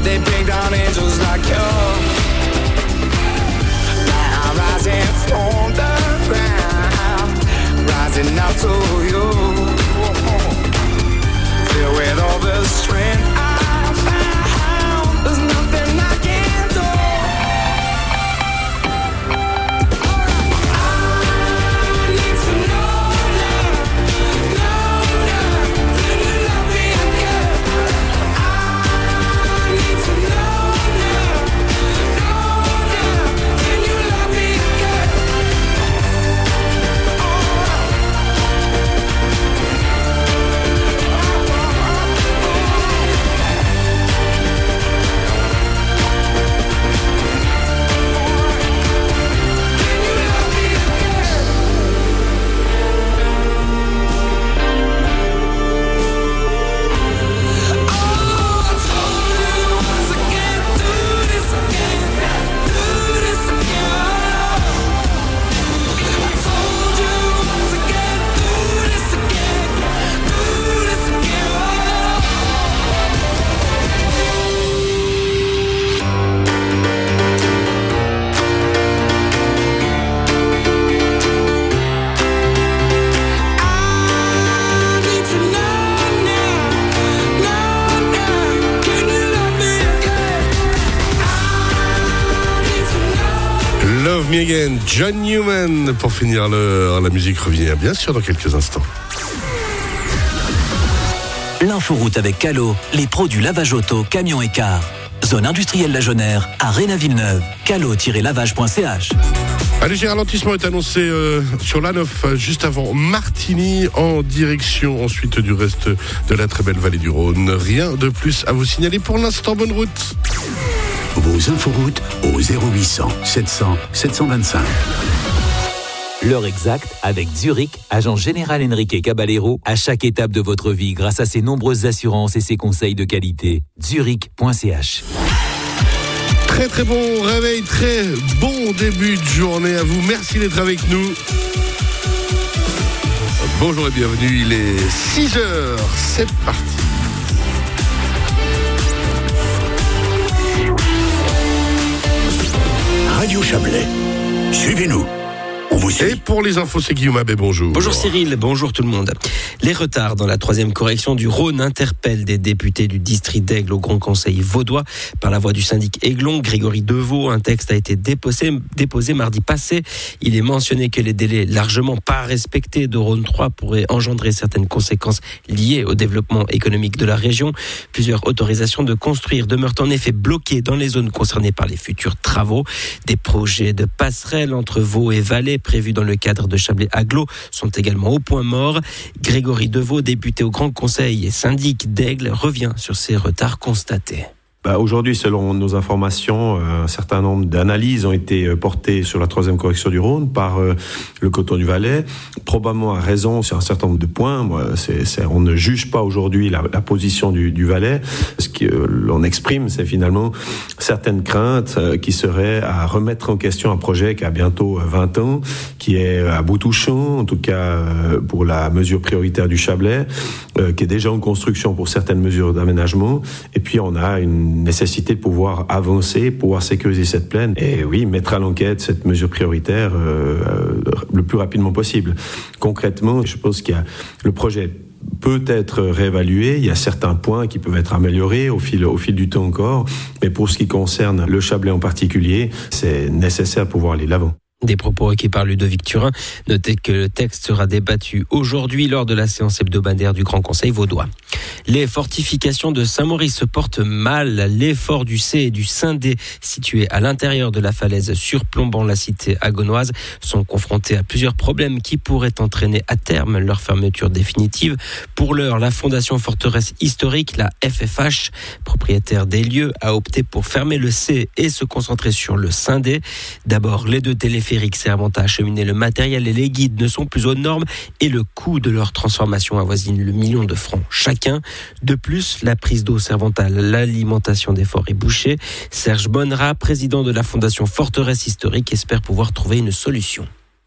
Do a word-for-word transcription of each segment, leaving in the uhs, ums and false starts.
They bring down angels like you. Now I'm rising from the ground, rising up to you. Filled with all the strength I found, there's nothing I can do. I need to know now, know now, can you love me again? I need to know now, know now, can you love me again? Love Me Again, John Newman. Pour finir l'heure, la musique revient bien sûr dans quelques instants. L'inforoute avec Calo, les pros du lavage auto, camion et car. Zone industrielle La Jonère, à Réna-Villeneuve. calo tiret lavage point c h. Un léger ralentissement est annoncé euh, sur l'A neuf, juste avant Martigny, en direction ensuite du reste de la très belle vallée du Rhône. Rien de plus à vous signaler pour l'instant. Bonne route. Vos inforoutes au zéro huit cents sept cents sept cent vingt-cinq. L'heure exacte avec Zurich, agent général Enrique Caballero, à chaque étape de votre vie grâce à ses nombreuses assurances et ses conseils de qualité. Zurich point c h. Très très bon réveil, très bon début de journée à vous. Merci d'être avec nous. Bonjour et bienvenue, il est six heures, c'est parti. Radio Chablais, suivez-nous. On vous suit. Et pour les infos, c'est Guillaume Abbé, bonjour. Bonjour Cyril, bonjour tout le monde. Les retards dans la troisième correction du Rhône interpellent des députés du district d'Aigle au Grand Conseil vaudois. Par la voix du syndic Aiglon, Grégory Deveau, un texte a été déposé, déposé mardi passé. Il est mentionné que les délais largement pas respectés de Rhône trois pourraient engendrer certaines conséquences liées au développement économique de la région. Plusieurs autorisations de construire demeurent en effet bloquées dans les zones concernées par les futurs travaux. Des projets de passerelle entre Vaud et Valais prévus dans le cadre de Chablais-Agglo sont également au point mort. Grégory Deveau, député au Grand Conseil et syndic d'Aigle, revient sur ces retards constatés. Bah aujourd'hui, selon nos informations, un certain nombre d'analyses ont été portées sur la troisième correction du Rhône par euh, le canton du Valais, probablement à raison sur un certain nombre de points. Moi, c'est, c'est, on ne juge pas aujourd'hui la, la position du, du Valais. Ce que euh, l'on exprime, c'est finalement certaines craintes euh, qui seraient à remettre en question un projet qui a bientôt vingt ans, qui est à bout touchant, en tout cas euh, pour la mesure prioritaire du Chablais, euh, qui est déjà en construction pour certaines mesures d'aménagement. Et puis on a une nécessité de pouvoir avancer, pouvoir sécuriser cette plaine et oui, mettre à l'enquête cette mesure prioritaire euh, le plus rapidement possible. Concrètement, je pense qu'il y a le projet peut être réévalué, il y a certains points qui peuvent être améliorés au fil, au fil du temps encore, mais pour ce qui concerne le Chablais en particulier, c'est nécessaire de pouvoir aller de l'avant. Des propos requis par Ludovic Turin. Notez que le texte sera débattu aujourd'hui lors de la séance hebdomadaire du Grand Conseil vaudois. Les fortifications de Saint-Maurice se portent mal. Les forts du C et du Saint-Dé, situés à l'intérieur de la falaise surplombant la cité agonoise, sont confrontés à plusieurs problèmes qui pourraient entraîner à terme leur fermeture définitive. Pour l'heure, la Fondation Forteresse Historique, la F F H, propriétaire des lieux, a opté pour fermer le C et se concentrer sur le Saint-Dé. D'abord, les deux téléphériques servant à acheminer le matériel et les guides ne sont plus aux normes et le coût de leur transformation avoisine le million de francs chacun. De plus, la prise d'eau servant à l'alimentation des forts est bouchée. Serge Bonnera, président de la Fondation Forteresse Historique, espère pouvoir trouver une solution.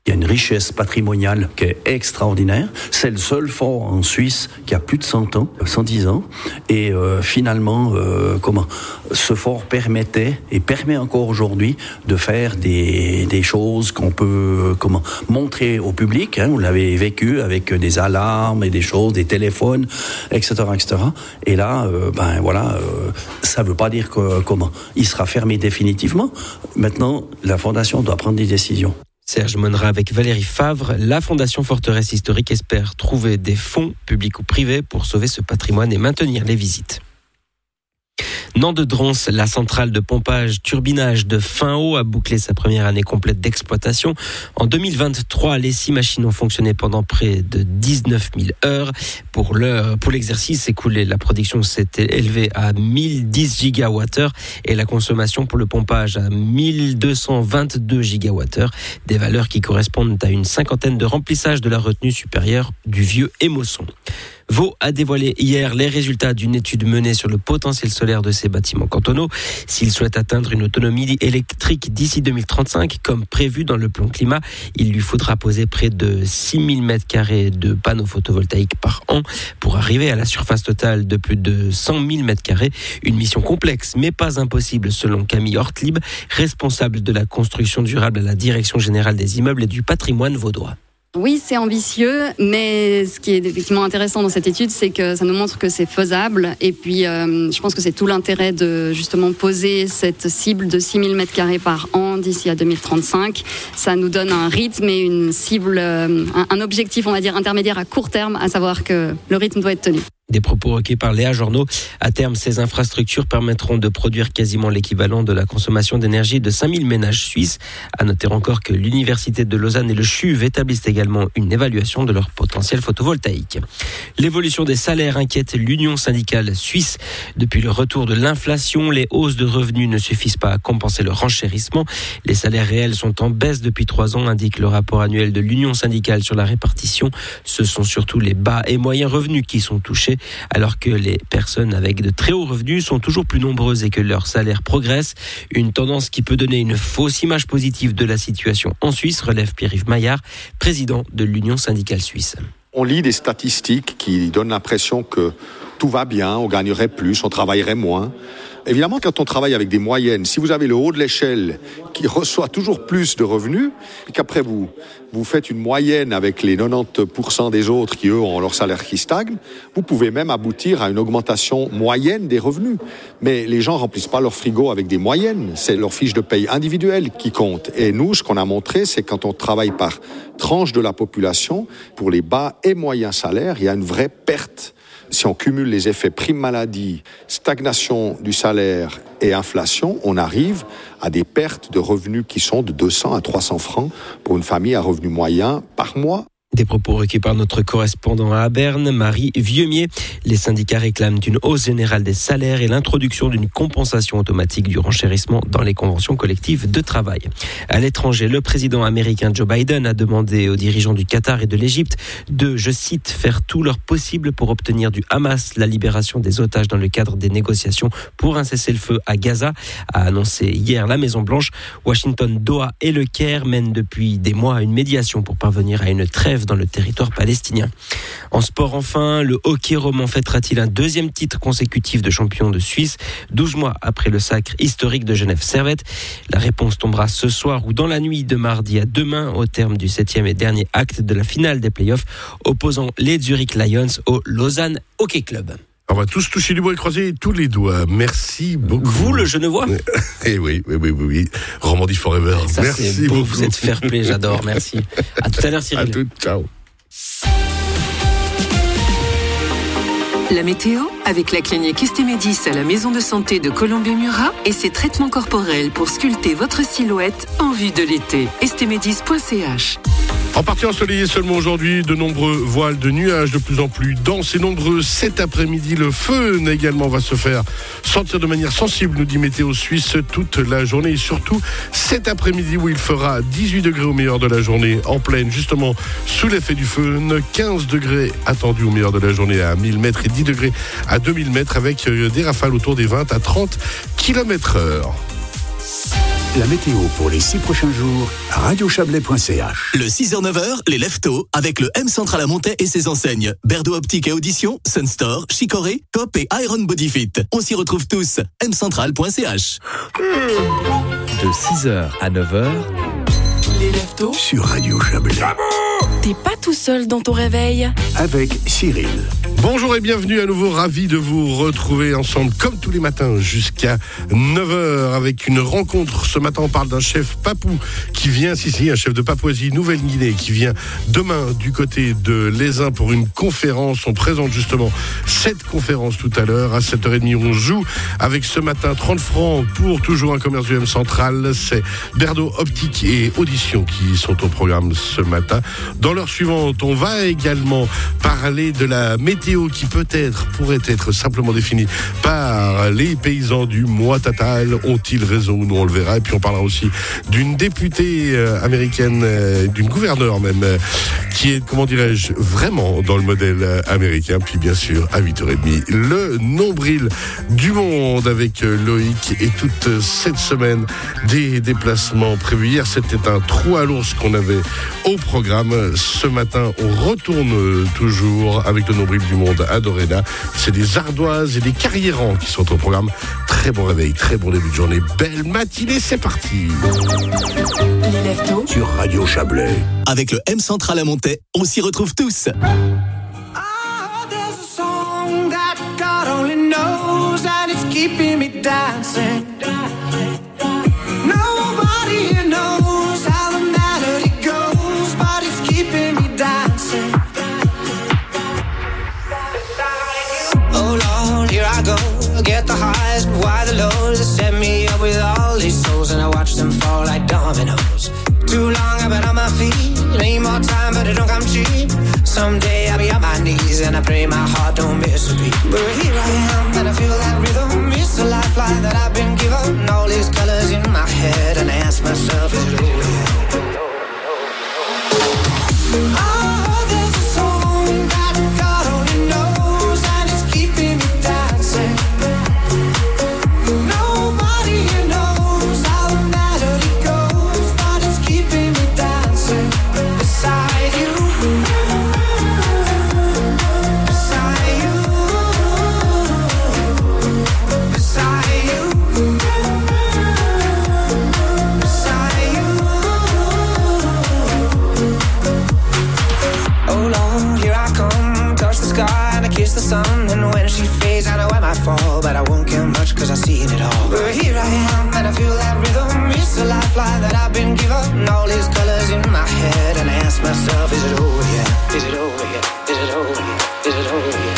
Il y a une richesse patrimoniale qui est extraordinaire. C'est le seul fort en Suisse qui a plus de cent ans, cent dix ans. Et euh, finalement, euh, comment ce fort permettait et permet encore aujourd'hui de faire des, des choses qu'on peut comment montrer au public. Hein, vous l'avez vécu avec des alarmes et des choses, des téléphones, et cetera, et cetera. Et là, euh, ben voilà, euh, ça veut pas dire que comment il sera fermé définitivement. Maintenant, la fondation doit prendre des décisions. Serge Monnerat avec Valérie Favre. La Fondation Forteresse Historique espère trouver des fonds, publics ou privés, pour sauver ce patrimoine et maintenir les visites. Nant-de-Drons, la centrale de pompage turbinage de Fin-Haut a bouclé sa première année complète d'exploitation. En deux mille vingt-trois, les six machines ont fonctionné pendant près de dix-neuf mille heures. Pour, l'heure, pour l'exercice écoulé, la production s'est élevée à mille dix gigawattheures et la consommation pour le pompage à mille deux cent vingt-deux gigawattheures, des valeurs qui correspondent à une cinquantaine de remplissages de la retenue supérieure du vieux Émosson. Vaud a dévoilé hier les résultats d'une étude menée sur le potentiel solaire de ses bâtiments cantonaux. S'il souhaite atteindre une autonomie électrique d'ici deux mille trente-cinq, comme prévu dans le plan climat, il lui faudra poser près de six mille mètres carrés de panneaux photovoltaïques par an pour arriver à la surface totale de plus de cent mille mètres carrés. Une mission complexe, mais pas impossible, selon Camille Hortlib, responsable de la construction durable à la Direction générale des immeubles et du patrimoine vaudois. Oui, c'est ambitieux, mais ce qui est effectivement intéressant dans cette étude, c'est que ça nous montre que c'est faisable. Et puis, euh, je pense que c'est tout l'intérêt de justement poser cette cible de six mille mètres carrés par an d'ici à deux mille trente-cinq. Ça nous donne un rythme et une cible, euh, un, un objectif, on va dire, intermédiaire à court terme, à savoir que le rythme doit être tenu. Des propos recueillis par Léa Journeau. À terme, ces infrastructures permettront de produire quasiment l'équivalent de la consommation d'énergie de cinq mille ménages suisses. À noter encore que l'Université de Lausanne et le C H U V établissent également une évaluation de leur potentiel photovoltaïque. L'évolution des salaires inquiète l'Union syndicale suisse. Depuis le retour de l'inflation, les hausses de revenus ne suffisent pas à compenser le renchérissement. Les salaires réels sont en baisse depuis trois ans, indique le rapport annuel de l'Union syndicale sur la répartition. Ce sont surtout les bas et moyens revenus qui sont touchés, alors que les personnes avec de très hauts revenus sont toujours plus nombreuses et que leur salaire progresse. Une tendance qui peut donner une fausse image positive de la situation en Suisse, relève Pierre-Yves Maillard, président de l'Union syndicale suisse. On lit des statistiques qui donnent l'impression que tout va bien, on gagnerait plus, on travaillerait moins. Évidemment, quand on travaille avec des moyennes, si vous avez le haut de l'échelle qui reçoit toujours plus de revenus, et qu'après vous, vous faites une moyenne avec les quatre-vingt-dix pour cent des autres qui, eux, ont leur salaire qui stagne, vous pouvez même aboutir à une augmentation moyenne des revenus. Mais les gens remplissent pas leur frigo avec des moyennes, c'est leur fiche de paye individuelle qui compte. Et nous, ce qu'on a montré, c'est quand on travaille par tranche de la population, pour les bas et moyens salaires, il y a une vraie perte. Si on cumule les effets prime maladie, stagnation du salaire et inflation, on arrive à des pertes de revenus qui sont de deux cents à trois cents francs pour une famille à revenu moyen par mois. Des propos recueillis par notre correspondant à Berne, Marie Vieumier. Les syndicats réclament une hausse générale des salaires et l'introduction d'une compensation automatique du renchérissement dans les conventions collectives de travail. À l'étranger, le président américain Joe Biden a demandé aux dirigeants du Qatar et de l'Égypte de, je cite, faire tout leur possible pour obtenir du Hamas la libération des otages dans le cadre des négociations pour un cessez-le-feu à Gaza, a annoncé hier la Maison-Blanche. Washington, Doha et le Caire mènent depuis des mois une médiation pour parvenir à une trêve dans le territoire palestinien. En sport enfin, le hockey roman fêtera-t-il un deuxième titre consécutif de champion de Suisse, douze mois après le sacre historique de Genève Servette? La réponse tombera ce soir ou dans la nuit de mardi à demain au terme du septième et dernier acte de la finale des playoffs opposant les Zurich Lions au Lausanne Hockey Club. On va tous toucher du bois et croiser tous les doigts. Merci beaucoup. Vous, le Genevois. Eh oui, oui, oui, oui, oui. Romandie Forever. Ça, merci c'est beau, beaucoup. Vous êtes fair play, j'adore, merci. À tout à l'heure, Cyril. À tout, ciao. La météo avec la clinique Estémédis à la maison de santé de Colombey-Murat et ses traitements corporels pour sculpter votre silhouette en vue de l'été. estémédis point c h. En partie ensoleillé seulement aujourd'hui, de nombreux voiles de nuages de plus en plus denses et nombreux cet après-midi. Le feu également va se faire sentir de manière sensible, nous dit Météo Suisse, toute la journée et surtout cet après-midi où il fera dix-huit degrés au meilleur de la journée en pleine, justement sous l'effet du feu, quinze degrés attendus au meilleur de la journée à mille mètres et dix degrés à deux mille mètres avec des rafales autour des vingt à trente kilomètres heure. La météo pour les six prochains jours, radio chablais point c h. Le six heures neuf heures, les leftos, avec le M Central à Montaix et ses enseignes. Berdo Optique et Audition, Sunstore, Chicoré, Cop et Iron Bodyfit. On s'y retrouve tous. m central point c h. De six heures à neuf heures, Les leftos Sur Radio Chablais. T'es pas tout seul dans ton réveil. Avec Cyril. Bonjour et bienvenue à nouveau, ravi de vous retrouver ensemble comme tous les matins jusqu'à neuf heures avec une rencontre. Ce matin on parle d'un chef papou qui vient, si si, un chef de Papouasie Nouvelle-Guinée qui vient demain du côté de l'Aisin pour une conférence. On présente justement cette conférence tout à l'heure à sept heures trente. On joue avec ce matin trente francs pour toujours un commerce du M Central. C'est Berdo Optique et Audition qui sont au programme ce matin. Dans l'heure suivante, on va également parler de la météo qui peut-être pourrait être simplement définie par les paysans du Moitatal. Ont-ils raison ou non? On le verra. Et puis on parlera aussi d'une députée euh, américaine, euh, d'une gouverneure même, euh, qui est, comment dirais-je, vraiment dans le modèle euh, américain. Puis bien sûr, à huit heures trente, le nombril du monde avec euh, Loïc et toute euh, cette semaine des déplacements prévus. Hier, c'était un trou à l'ours qu'on avait au programme. Ce matin, on retourne euh, toujours avec le nombril du monde à Doréna. C'est des Ardoises et des Carriérans qui sont au programme. Très bon réveil, très bon début de journée. Belle matinée, c'est parti. Les leftos Sur Radio Chablais. Avec le M Central à Montaix, on s'y retrouve tous. There's a song that God only knows, and it's keeping me dancing. Nobody here knows how the melody goes, but it's keeping me dancing. Oh Lord, here I go, get the highs, but why the lows? They set me up with all these souls, and I watch them fall like dominoes. Too long I've been on my feet, need more time, but it don't come cheap. Someday I'll be on my knees, and I pray my heart don't miss a beat. But here I am, and I feel that rhythm. It's a lifeline that I've been given. All these colors in my head, and I ask myself, is it over yet? Oh, there's a song that God only knows, and it's keeping me dancing. Nobody here knows how the melody goes, but it's keeping me dancing beside you. Beside you. Beside you. Beside you. Oh Lord, here I come, touch the sky and I kiss the sun. And when she fades, I know I might fall, but I won't care much cause I've seen it all. But here I am and I feel that rhythm. It's a lifeline that I've been given. All these colors in my head, and I ask myself, is it over yet? Is it over yet? Is it over yet? Is it over yet?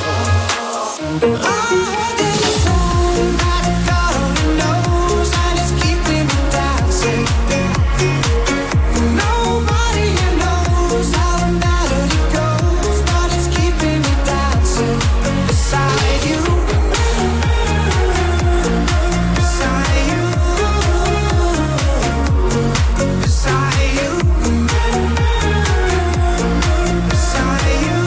Oh, there's a song that God only knows, and it's keeping me dancing. Nobody here knows how the melody goes, but it's keeping me dancing beside you. Beside you. Beside you. Beside you.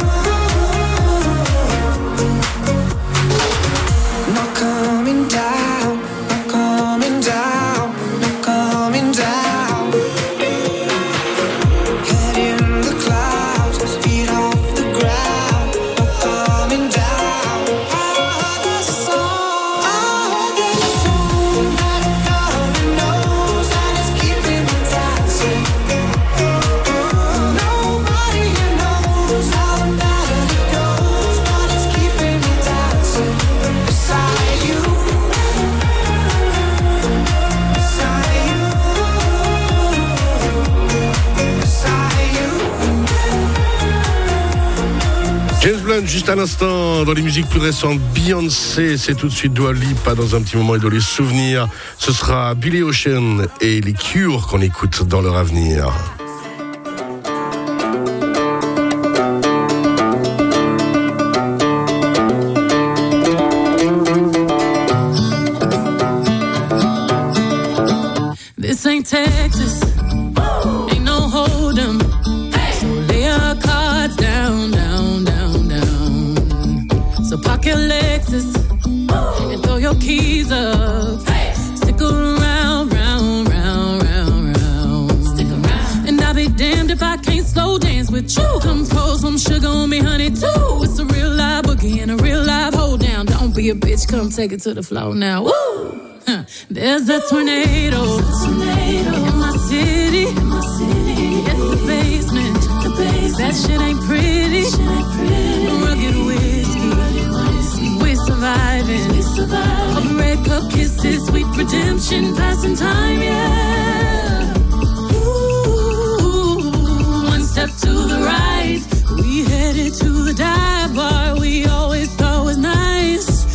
Not coming down, not coming down, not coming down. Head in the clouds, feet off the ground, not coming down. Oh, there's a song, oh, there's a song that God only knows, and it's keeping me dancing. Nobody here knows how the melody goes, but it's keeping me dancing beside you. Beside you. Beside you. James Blunt, juste à l'instant, dans les musiques plus récentes, Beyoncé, c'est tout de suite Dua Lipa dans un petit moment et dans les souvenirs. Ce sera Billy Ocean et les Cure qu'on écoute dans leur avenir. This ain't Texas, ain't no hold'em. So lay your cards down, down, down, down. So park your Lexus and throw your keys up. Stick around, round, with you. Come pour some sugar on me, honey, too. It's a real live boogie and a real live hold down. Don't be a bitch, come take it to the floor now. Woo! Huh. There's a tornado, tornado in my city. In my city. It's the basement. The basement. That shit ain't pretty. Shit ain't pretty. Rugged whiskey. We're surviving. We surviving. Of red cup kisses, sweet redemption, passing time, yeah. Ooh, one step to the right. We headed to the dive bar we always thought was nice.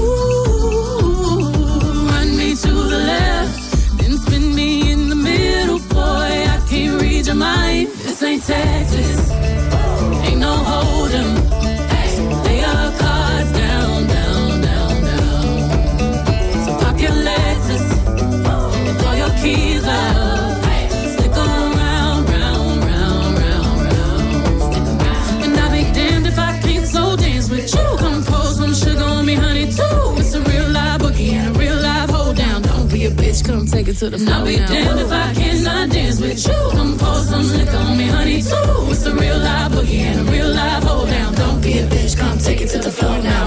To the left, then spin me in the middle, boy. I can't read your mind. This ain't Texas, ain't no hold'em. Hey, lay our cards down, down, down, down. So park your Lexus and throw your keys up. Hey, stick around, round, round, round, round. Stick around. And I'll be damned if I can't slow dance with you. Come pour some sugar on me, honey, too. It's a real live boogie and a real live hold down. Don't be a bitch, come take it to the floor. I'll be damned if I cannot dance with you. Come pour some liquor on me, honey, too. It's a real live boogie and a real live hold down. Don't be a bitch, come take it to the floor now.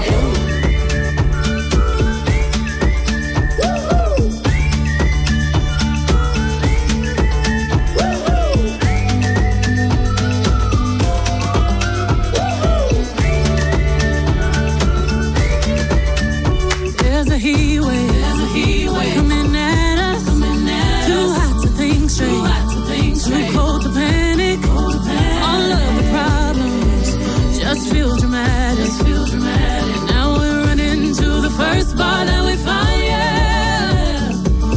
There's a heat wave. There's a heat wave coming at us. Coming at Too us. hot to think straight. Too hot to think straight. Too cold to panic. Cold to panic. All of the problems just feel dramatic. Just feel dramatic. Now we're running to the first bar that we find. Yeah.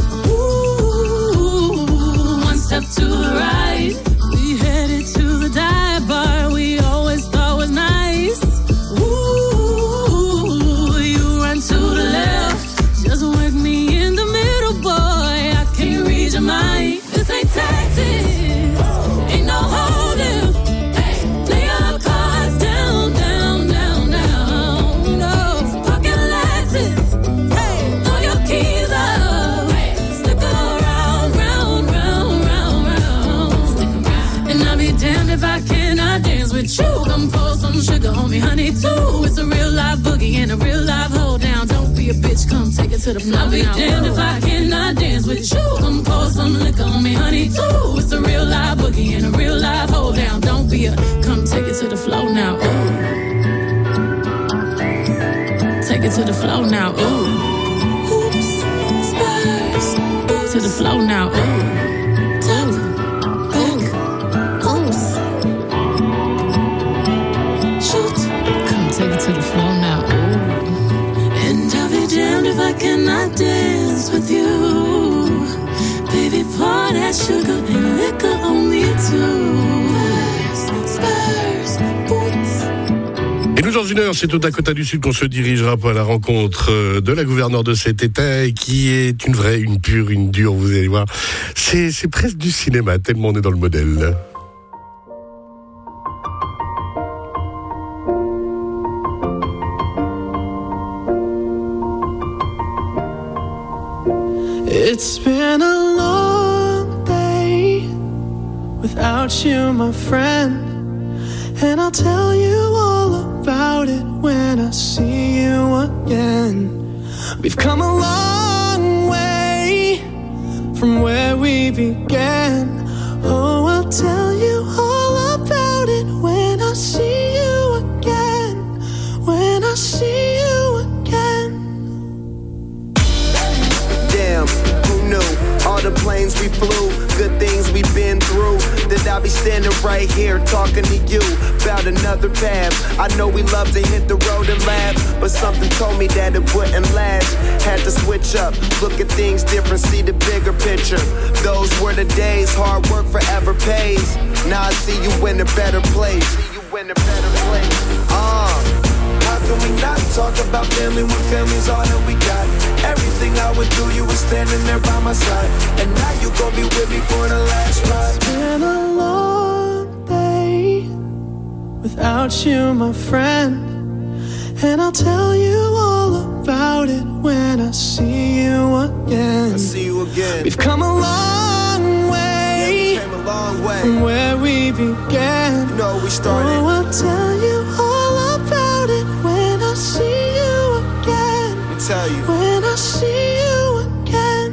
Ooh, one step to the right. We headed to the dive bar we always thought was nice. Ooh, you run to the left. Just work me in the middle, boy. I can't read your mind. This ain't Texas, ain't no hold'em. Hey, lay your cards down, down, down, down. No, pocket Lexus. Hey, throw your keys up. Hey, stick around, round, round, round, round. Stick around. And I'll be damned if I cannot dance with you. Come pour some sugar on me, honey, too. It's a real live boogie and a real live hold down. Don't be a bitch, come take it to the floor. I'll be damned if I cannot dance with you. Come pour some liquor on me, honey, too. It's a real live boogie and a real live hold down. Don't be a, come take it to the floor now. Ooh. Take it to the floor now. Ooh. Oops, spurs. To the floor now. Ooh. Tap, back, oops. Shoot. Come take it to the floor now. Ooh. And I'll be damned if I cannot dance with you. Baby, pour that sugar and liquor on me too. Spurs, boots. Et nous, dans une heure, c'est au Dakota du Sud qu'on se dirigera à la rencontre de la gouverneure de cet État, et qui est une vraie, une pure, une dure, vous allez voir. C'est, c'est presque du cinéma, tellement on est dans le modèle. It's been a long day without you, my friend, and I'll tell you all about it when I see you again. We've come a long way from where we began. Oh, I'll tell you all about it when I see you again. When I see you again. Damn, who knew? All the planes we flew, good things we've been through. That I'll be standing right here talking to you about another path. I know we love to hit the road and laugh, but something told me that it wouldn't last. Had to switch up, look at things different, see the bigger picture. Those were the days, hard work forever pays. Now I see you in a better place. See you in a better place. Uh, how can we not talk about family when family's all that we got? Everything I went through, you were standing there by my side, and now you gon' be with me for the last ride. It's been a long day without you, my friend, and I'll tell you all about it when I see you again. I see you again. We've come a long way, yeah, we came a long way from where we began. You know we started. Oh, I'll tell you all about it when I see you again. Let me tell you. When I see you again.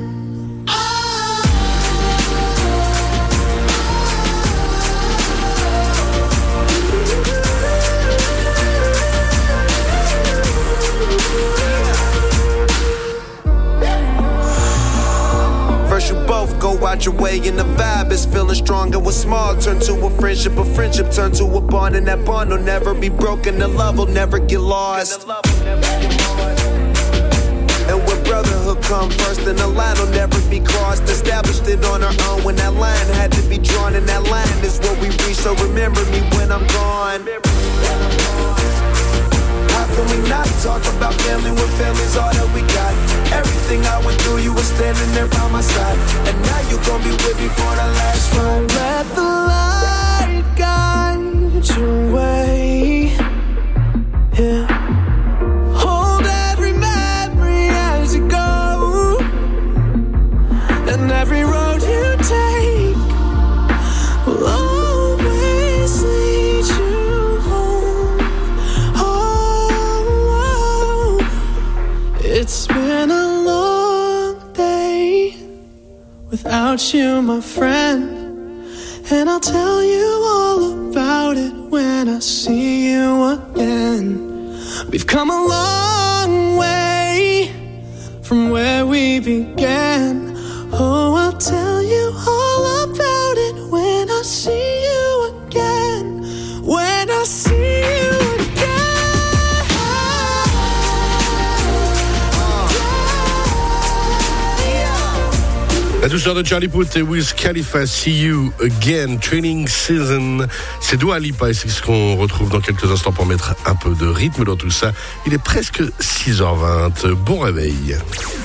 First you both go out your way and the vibe is feeling stronger. What's small turn to a friendship, a friendship turn to a bond, and that bond will never be broken. The love will never get lost. And when brotherhood come first, then the line will never be crossed. Established it on our own when that line had to be drawn, and that line is what we reach. So remember me when I'm gone. How can we not talk about family when family's all that we got? Everything I went through, you were standing there by my side, and now you gon' be with me for the last ride. Let the light guide your way. Yeah. Hold every memory as you go, and every road you take will always lead you home. Oh, it's been a long day without you, my friend, and I'll tell you all about it when I see you again. We've come a long way from where we began. Oh, I'll tell you all about it when I see you again. When I see you La douceur de Charlie Puth et Wiz Khalifa, See You Again, Training Season. C'est Dua Lipa et c'est ce qu'on retrouve dans quelques instants pour mettre un peu de rythme dans tout ça. Il est presque six heures vingt. Bon réveil.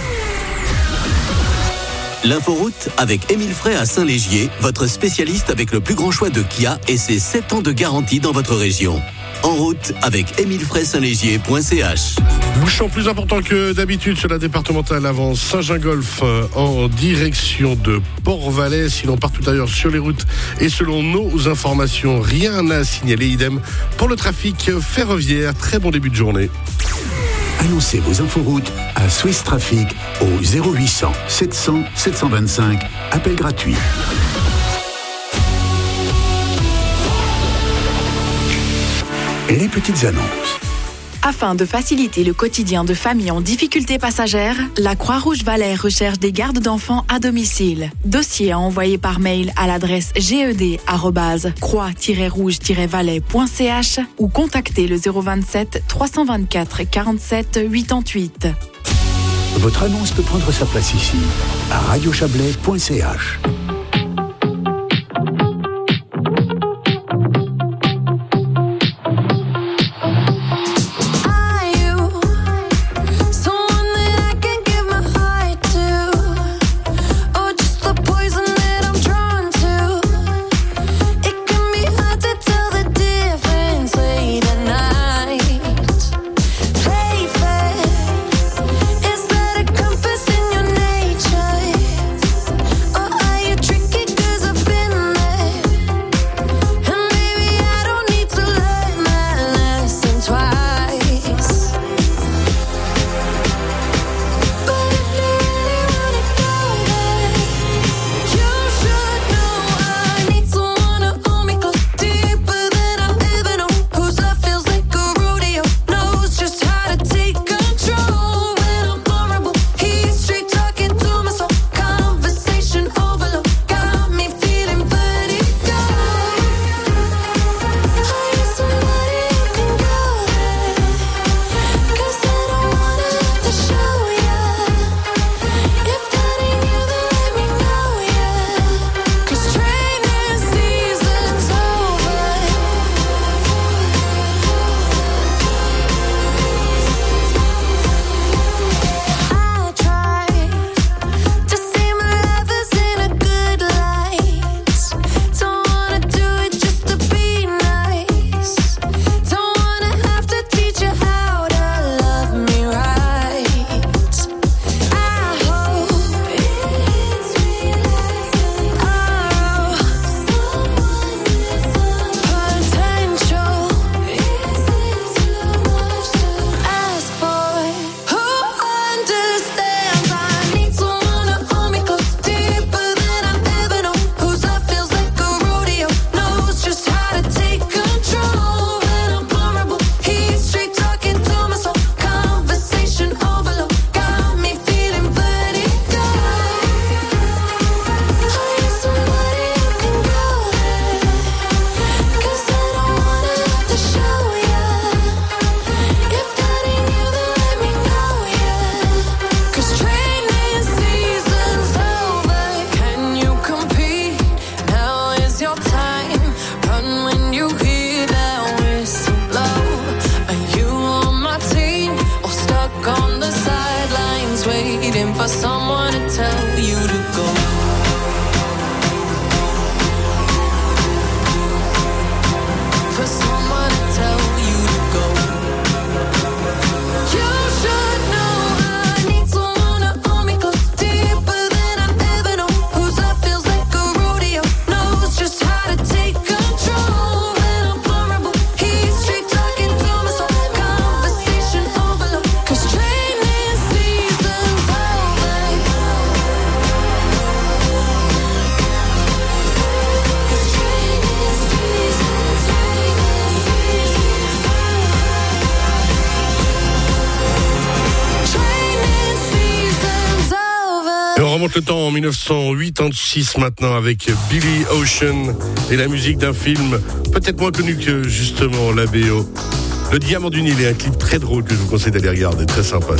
L'inforoute avec Émile Frey à Saint-Légier, votre spécialiste avec le plus grand choix de Kia et ses sept ans de garantie dans votre région. En route avec émile frey saint légier point c h. Bouchon plus important que d'habitude sur la départementale avant Saint-Gingolph en direction de Port-Valais. Sinon partout ailleurs sur les routes et selon nos informations, rien à signaler. Idem pour le trafic ferroviaire. Très bon début de journée. Annoncez vos inforoutes à Swiss Traffic au zéro huit cents sept cents sept cent vingt-cinq. Appel gratuit. Les petites annonces. Afin de faciliter le quotidien de familles en difficulté passagère, la Croix-Rouge Valais recherche des gardes d'enfants à domicile. Dossier à envoyer par mail à l'adresse g e d arobase croix tiret rouge tiret valais point c h ou contacter le zéro vingt-sept trois cent vingt-quatre quarante-sept quatre-vingt-huit. Votre annonce peut prendre sa place ici, à radio chablais point c h. Is that a compass in your nature? Or are you someone to tell you to go. For someone to tell you to go. You should know I need someone to hold me close, deeper than I've ever known. Whose love feels like a rodeo, knows just how to take control when I'm vulnerable. He's straight talking to my soul, conversation overload. 'Cause training season's over. 'Cause training season's Training season's over. Et on remonte le temps en dix-neuf cent quatre-vingt-six maintenant avec Billy Ocean et la musique d'un film peut-être moins connu que justement la B O. Le Diamant du Nil est un clip très drôle que je vous conseille d'aller regarder, très sympa.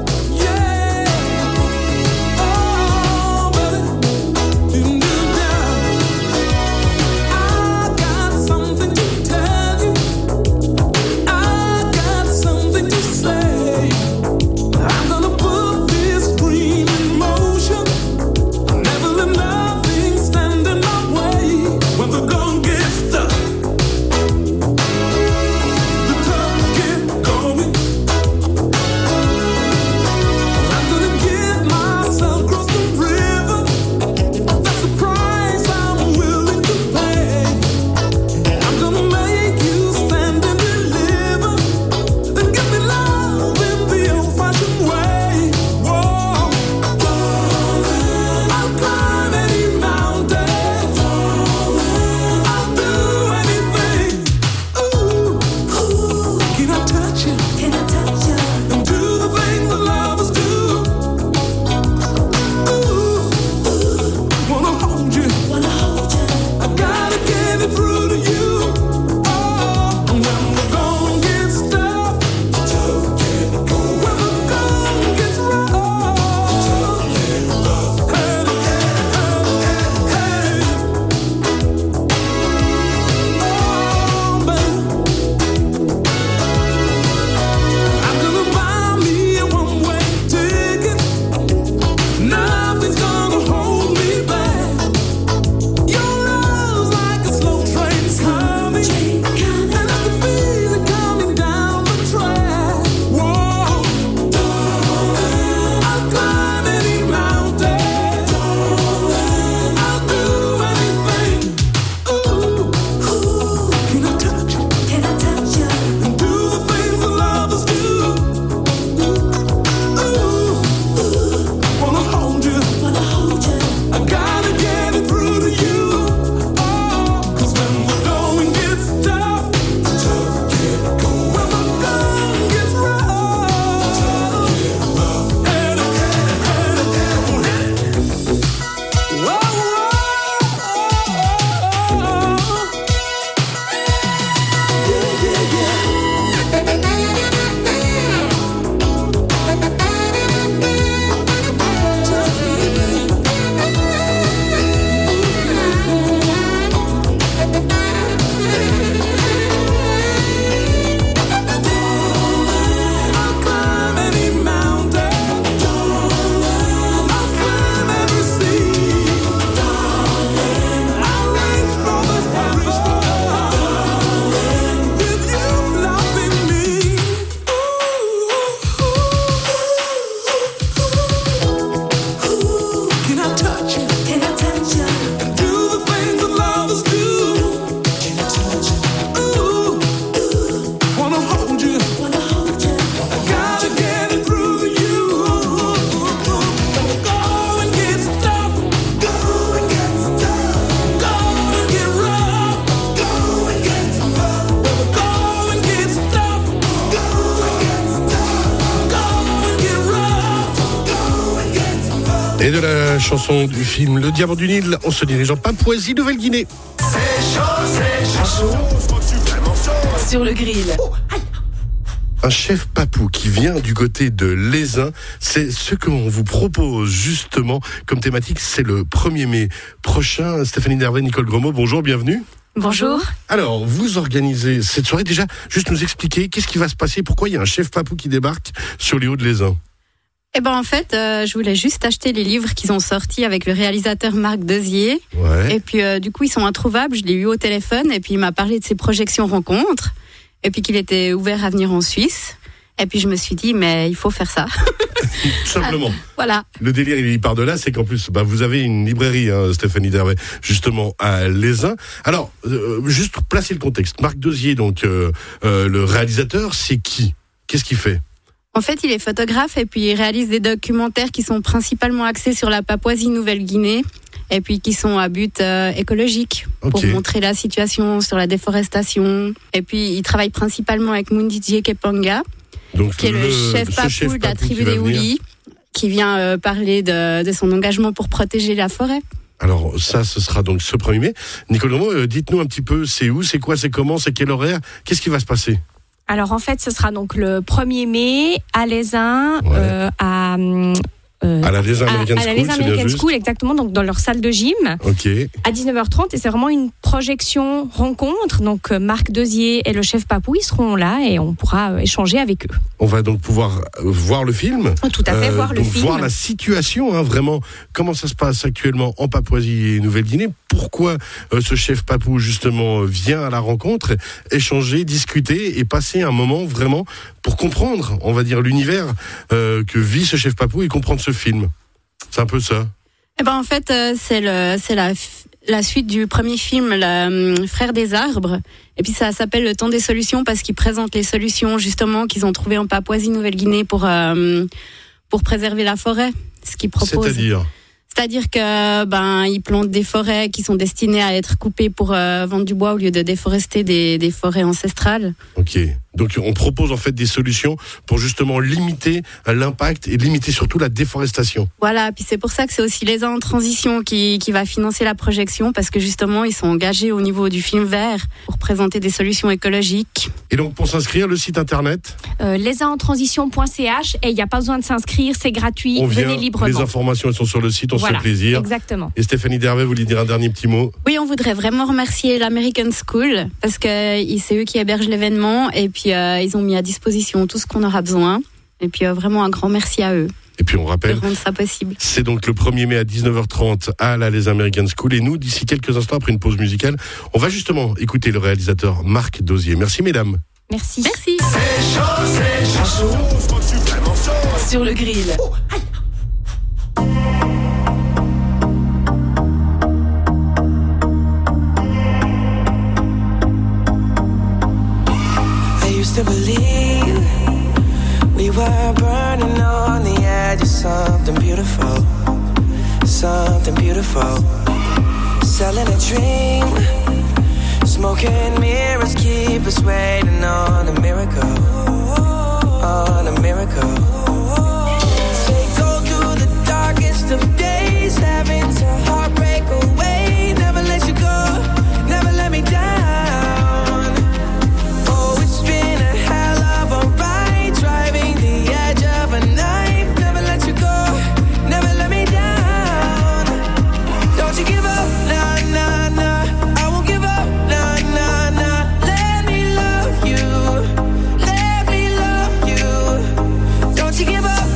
Et de la chanson du film Le Diamant du Nil, on se dirige en Papouasie, Nouvelle-Guinée. C'est chaud, c'est chaud. Sur le grill. Un chef papou qui vient du côté de l'Aisin, c'est ce qu'on vous propose justement comme thématique, c'est le premier mai prochain. Stéphanie Dervet, Nicole Gromot, bonjour, bienvenue. Bonjour. Alors, vous organisez cette soirée, déjà, juste nous expliquer qu'est-ce qui va se passer, pourquoi il y a un chef papou qui débarque sur les hauts de l'Aisin. Eh ben en fait, euh, je voulais juste acheter les livres qu'ils ont sortis avec le réalisateur Marc Desier. Ouais. Et puis euh, du coup, ils sont introuvables. Je l'ai eu au téléphone et puis il m'a parlé de ses projections rencontres et puis qu'il était ouvert à venir en Suisse. Et puis je me suis dit, mais il faut faire ça. Tout simplement. Voilà. Le délire, il part de là, c'est qu'en plus, bah, vous avez une librairie, hein, Stéphanie Dervet, justement à Lézin. Alors, euh, juste pour placer le contexte, Marc Desier, donc euh, euh, le réalisateur, c'est qui ? Qu'est-ce qu'il fait ? En fait, il est photographe et puis il réalise des documentaires qui sont principalement axés sur la Papouasie-Nouvelle-Guinée et puis qui sont à but euh, écologique pour Okay. montrer la situation sur la déforestation. Et puis, il travaille principalement avec Mundidje Kepanga, Donc, qui est le, le chef ce papou chef de la papou tribu qui va des venir. Houlis, qui vient euh, parler de, de son engagement pour protéger la forêt. Alors ça, ce sera donc ce premier mai. Nicolas, euh, dites-nous un petit peu, c'est où, c'est quoi, c'est comment, c'est quel horaire, qu'est-ce qui va se passer ? Alors en fait, ce sera donc le premier mai à Lézin, Ouais. euh, à, euh, À la Lézin American à, à la School, Lézin c'est bien American juste. School, exactement, donc dans leur salle de gym. Ok. À dix-neuf heures trente, et c'est vraiment une projection rencontre. Donc euh, Marc Desier et le chef papou, ils seront là et on pourra euh, échanger avec eux. On va donc pouvoir euh, voir le film. Tout à fait, voir le donc film. Voir la situation, hein, vraiment, comment ça se passe actuellement en Papouasie et Nouvelle-Guinée. Pourquoi euh, ce chef papou, justement, vient à la rencontre, échanger, discuter et passer un moment vraiment pour comprendre, on va dire, l'univers euh, que vit ce chef papou et comprendre ce film. C'est un peu ça. Eh ben en fait, euh, c'est le, c'est la, la suite du premier film, le hum, Frère des arbres. Et puis ça s'appelle Le temps des solutions parce qu'il présente les solutions justement qu'ils ont trouvées en Papouasie-Nouvelle-Guinée pour euh, pour préserver la forêt. Ce qu'ils proposent. C'est-à-dire ? C'est-à-dire que ben ils plantent des forêts qui sont destinées à être coupées pour euh, vendre du bois au lieu de déforester des, des forêts ancestrales. Ok. Donc on propose en fait des solutions pour justement limiter l'impact et limiter surtout la déforestation. Voilà, puis c'est pour ça que c'est aussi Lézin en transition qui, qui va financer la projection parce que justement ils sont engagés au niveau du film vert pour présenter des solutions écologiques. Et donc pour s'inscrire, le site internet, Euh, lézintransition point c h et il n'y a pas besoin de s'inscrire, c'est gratuit, on vient, venez librement. les informations elles sont sur le site, on Voilà, se fait plaisir. exactement. Et Stéphanie Dervet, vous voulez dire un dernier petit mot ? Oui, on voudrait vraiment remercier l'American School parce que c'est eux qui hébergent l'événement et puis euh, ils ont mis à disposition tout ce qu'on aura besoin. Et puis euh, vraiment un grand merci à eux Et puis on de rappelle, rendre ça possible. c'est donc le premier mai à dix-neuf heures trente à la Les American School. Et nous, d'ici quelques instants, après une pause musicale, on va justement écouter le réalisateur Marc Desier. Merci mesdames. Merci. Merci. Sur le grill. I used to believe we were burning on the edge of something beautiful, something beautiful. Selling a dream, smoking mirrors keep us waiting on a miracle, on a miracle. Say go through the darkest of days, having to heartbreak away, never let you go, never let me down. Oh, it's been a hell of a ride, driving the edge of a knife, never let you go, never let me down. Don't you give up, nah, nah, nah, I won't give up, nah, nah, nah. Let me love you, let me love you. Don't you give up,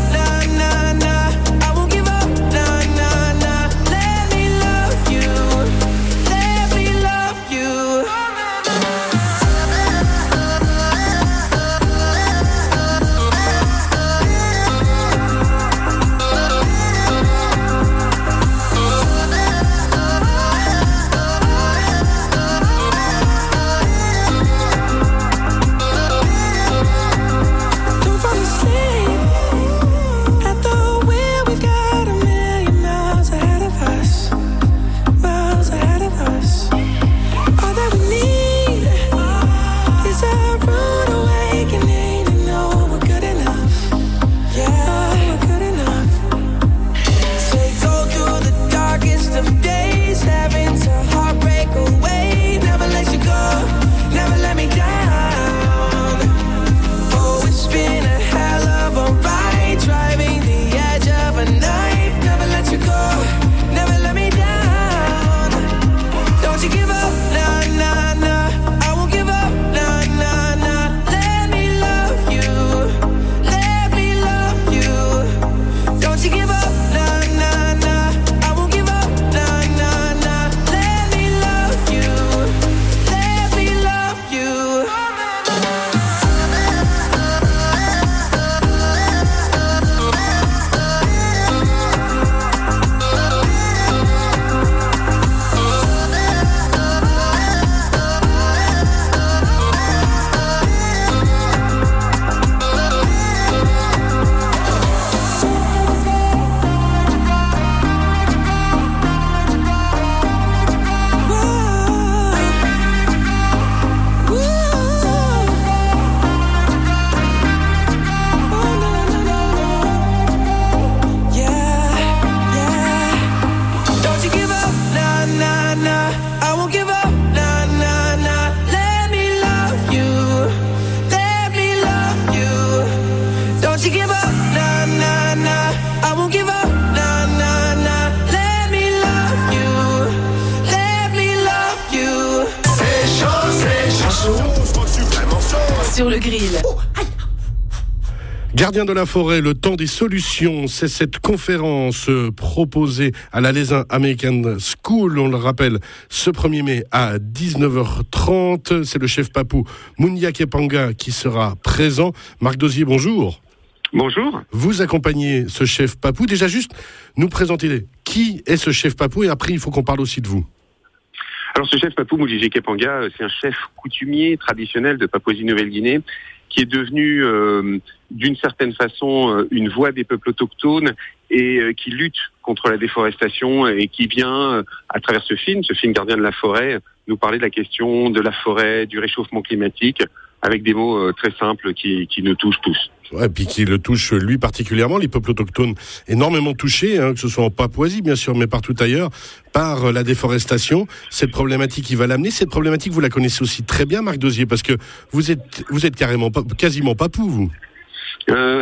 Sur le grill. Gardien de la forêt, le temps des solutions, c'est cette conférence proposée à la Lézin American School, on le rappelle, ce premier mai à dix-neuf heures trente. C'est le chef papou Mundia Kepanga qui sera présent. Marc Dosier, bonjour. Bonjour. Vous accompagnez ce chef papou. Déjà juste, nous présenter qui est ce chef papou et après il faut qu'on parle aussi de vous. Alors ce chef papou Mundia Kepanga, c'est un chef coutumier traditionnel de Papouasie-Nouvelle-Guinée qui est devenu euh, d'une certaine façon euh, une voix des peuples autochtones et euh, qui lutte contre la déforestation et qui vient, euh, à travers ce film, ce film Gardien de la forêt, nous parler de la question de la forêt, du réchauffement climatique, avec des mots euh, très simples qui, qui nous touchent tous. Ouais, puis qui le touche lui particulièrement, les peuples autochtones énormément touchés, hein, que ce soit en Papouasie bien sûr, mais partout ailleurs, par la déforestation. Cette problématique, il va l'amener. Cette problématique, vous la connaissez aussi très bien, Marc Dosier, parce que vous êtes, vous êtes carrément, quasiment papou, vous. Euh...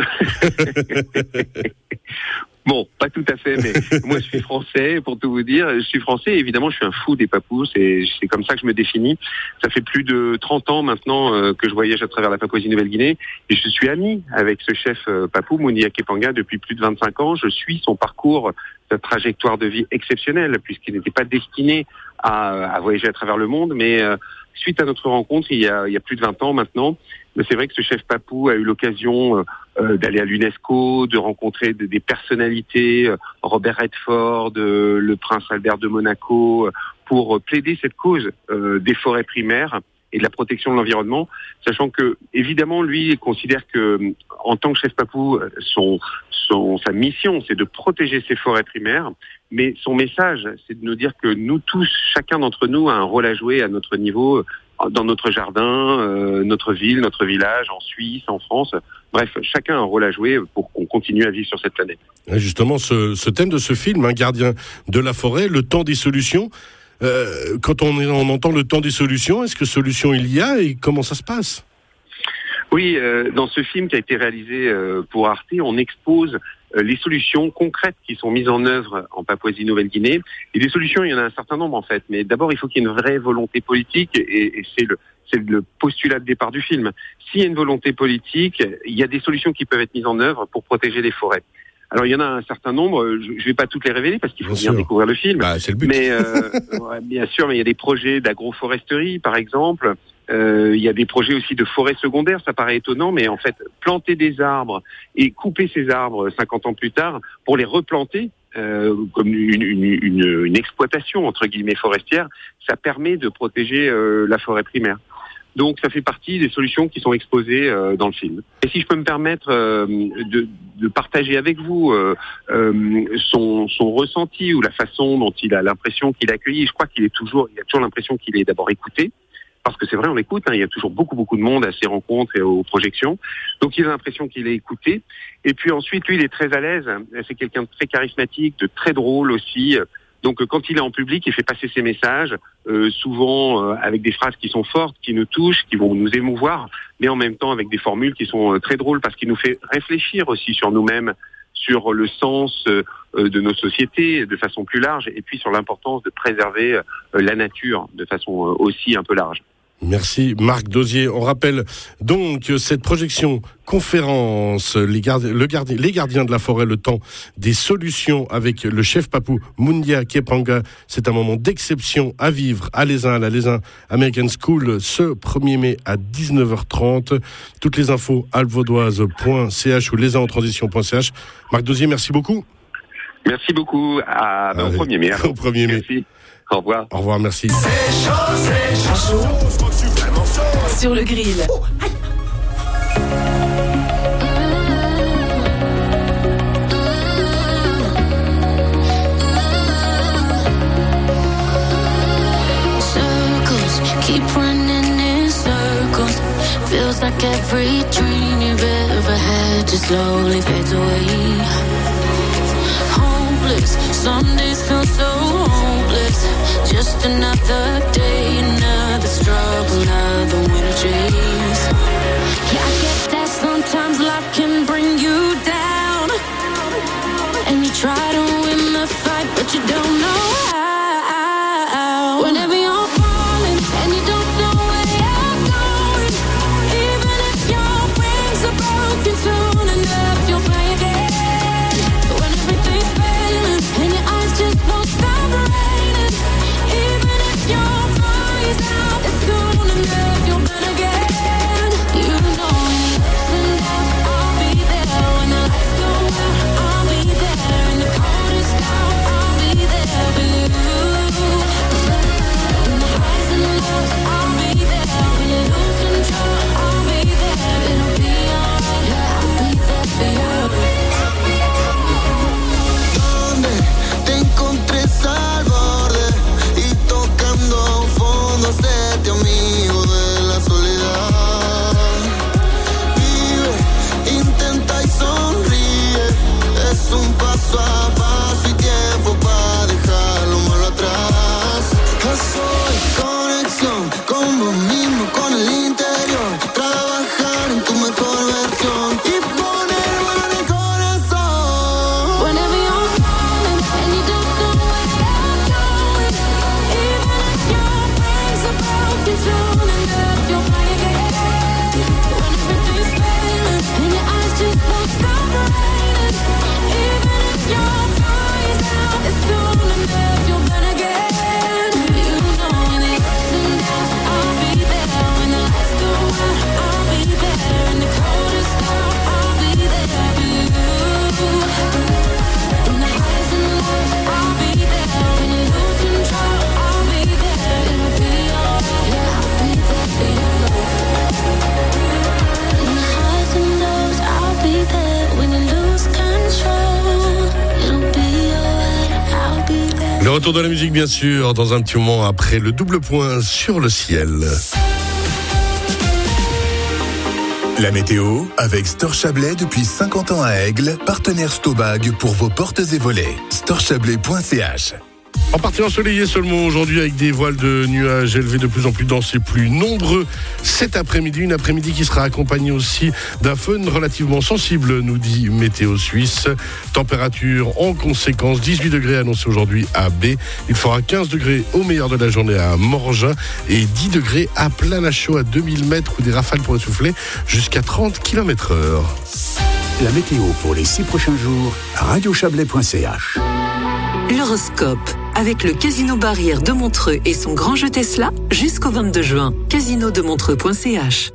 Bon, pas tout à fait, mais moi je suis français, pour tout vous dire. Je suis français, et évidemment je suis un fou des papous, et c'est comme ça que je me définis. Ça fait plus de trente ans maintenant euh, que je voyage à travers la Papouasie-Nouvelle-Guinée, et je suis ami avec ce chef euh, papou, Mundia Kepanga, depuis plus de vingt-cinq ans. Je suis son parcours, sa trajectoire de vie exceptionnelle, puisqu'il n'était pas destiné à, à voyager à travers le monde, mais euh, suite à notre rencontre il y a, il y a plus de vingt ans maintenant, c'est vrai que ce chef papou a eu l'occasion euh, d'aller à l'UNESCO, de rencontrer des, des personnalités, euh, Robert Redford, euh, le prince Albert de Monaco, euh, pour plaider cette cause euh, des forêts primaires et de la protection de l'environnement, sachant que, évidemment, lui, il considère que, en tant que chef papou, son, son, sa mission, c'est de protéger ces forêts primaires, mais son message, c'est de nous dire que nous tous, chacun d'entre nous, a un rôle à jouer à notre niveau, dans notre jardin, euh, notre ville, notre village, en Suisse, en France. Bref, chacun a un rôle à jouer pour qu'on continue à vivre sur cette planète. Justement, ce, ce thème de ce film, un gardien de la forêt, le temps des solutions, euh, quand on, on entend le temps des solutions, est-ce que solution il y a et comment ça se passe ? Oui, euh, dans ce film qui a été réalisé euh, pour Arte, on expose euh, les solutions concrètes qui sont mises en œuvre en Papouasie-Nouvelle-Guinée. Et des solutions, il y en a un certain nombre en fait. Mais d'abord, il faut qu'il y ait une vraie volonté politique, et, et c'est le c'est le postulat de départ du film. S'il y a une volonté politique, il y a des solutions qui peuvent être mises en œuvre pour protéger les forêts. Alors il y en a un certain nombre, je ne vais pas toutes les révéler parce qu'il faut bien, bien découvrir le film. Bah, c'est le but. Mais euh, ouais, bien sûr, mais il y a des projets d'agroforesterie par exemple. Euh, il y a des projets aussi de forêts secondaires, ça paraît étonnant, mais en fait, planter des arbres et couper ces arbres cinquante ans plus tard pour les replanter euh, comme une, une, une, une exploitation entre guillemets forestière, ça permet de protéger euh, la forêt primaire. Donc ça fait partie des solutions qui sont exposées euh, dans le film. Et si je peux me permettre euh, de, de partager avec vous euh, euh, son, son ressenti ou la façon dont il a l'impression qu'il est accueilli, je crois qu'il est toujours, il a toujours l'impression qu'il est d'abord écouté. Parce que c'est vrai, on l'écoute, hein, il y a toujours beaucoup, beaucoup de monde à ces rencontres et aux projections. Donc il a l'impression qu'il est écouté. Et puis ensuite, lui, il est très à l'aise. C'est quelqu'un de très charismatique, de très drôle aussi. Donc quand il est en public, il fait passer ses messages, euh, souvent euh, avec des phrases qui sont fortes, qui nous touchent, qui vont nous émouvoir, mais en même temps avec des formules qui sont euh, très drôles parce qu'il nous fait réfléchir aussi sur nous-mêmes, sur le sens euh, de nos sociétés de façon plus large, et puis sur l'importance de préserver euh, la nature de façon euh, aussi un peu large. Merci Marc Dosier. On rappelle donc cette projection conférence les, gardi- le gardi- les gardiens de la forêt, le temps des solutions avec le chef papou Mundia Kepanga. C'est un moment d'exception à vivre à Lézin, à la Lézin American School, ce premier mai à dix-neuf heures trente. Toutes les infos alvaudoise point c h ou lézin en transition point c h. Marc Dosier, merci beaucoup. Merci beaucoup. À, ben, au premier mai. Au premier mai. Merci. Au revoir. Au revoir, merci. C'est chaud, c'est chaud. Sur le grill. Circles keep running in circles. Feels like every dream you've ever had just slowly fades away. Hopeless, some days feel so hopeless. Just another day, another struggle, another winter chase. Yeah, I get that sometimes life can bring you down, and you try to win the fight, but you don't know how. Whenever you're falling and you don't know where you're going, even if Le retour de la musique, bien sûr, dans un petit moment après le double point sur le ciel. La météo avec Store Chablais depuis cinquante ans à Aigle, partenaire Stobag pour vos portes et volets. store chablais point c h. En partie ensoleillé seulement aujourd'hui avec des voiles de nuages élevés de plus en plus denses et plus nombreux cet après-midi. Une après-midi qui sera accompagnée aussi d'un faune relativement sensible, nous dit Météo Suisse. Température en conséquence, dix-huit degrés annoncés aujourd'hui à B. Il fera quinze degrés au meilleur de la journée à Morgin et dix degrés à Planachot à deux mille mètres où des rafales pourraient souffler jusqu'à trente kilomètres heure. La météo pour les six prochains jours à radio chablais point c h. L'horoscope avec le Casino Barrière de Montreux et son grand jeu Tesla jusqu'au vingt-deux juin. casino de montreux point c h.